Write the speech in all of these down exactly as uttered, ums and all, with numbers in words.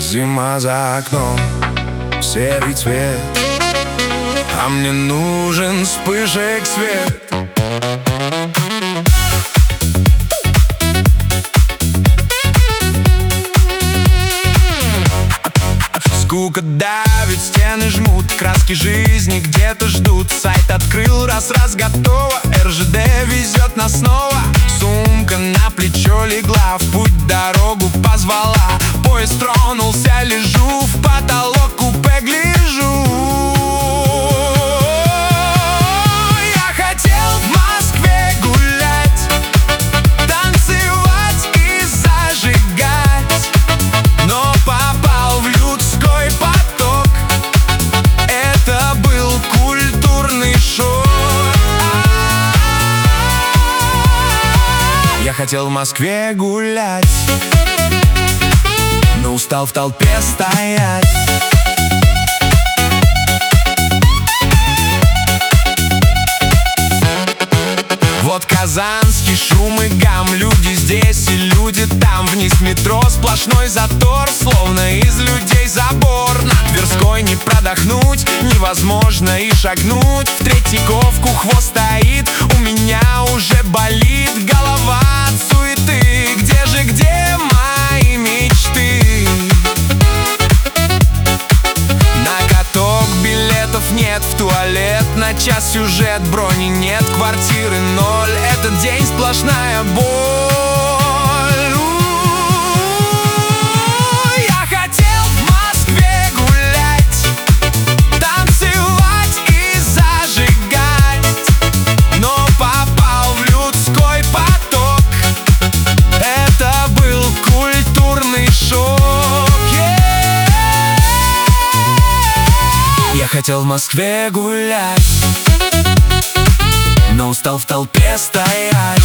Зима за окном, серый цвет, а мне нужен вспышек свет. Скука давит, стены жмут, краски жизни где-то ждут. Сайт открыл, раз-раз готово, эр жэ дэ везет нас снова. Сумка на плечо легла, в путь дорогу позвала. Поезд тронулся, лежу в потолок, купе гляжу. Я хотел в Москве гулять, танцевать и зажигать, но попал в людской поток. Это был культурный шок. Я хотел в Москве гулять, но устал в толпе стоять. Вот казанский шум и гам, люди здесь и люди там. Вниз метро сплошной затор, словно из людей забор. На Тверской не продохнуть, невозможно и шагнуть. В Третьяковку хвост стоит, у меня уже болит голова от суеты. Где же, где мои мечты? На каток билетов нет, в туалет на час сюжет, брони нет, квартиры ноль. Этот день сплошная боль. У-у-у. Я хотел в Москве гулять, танцевать и зажигать, но попал в людской поток. Это был культурный шок. Я хотел в Москве гулять, но устал в толпе стоять.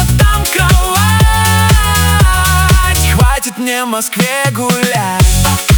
В Москве гулять.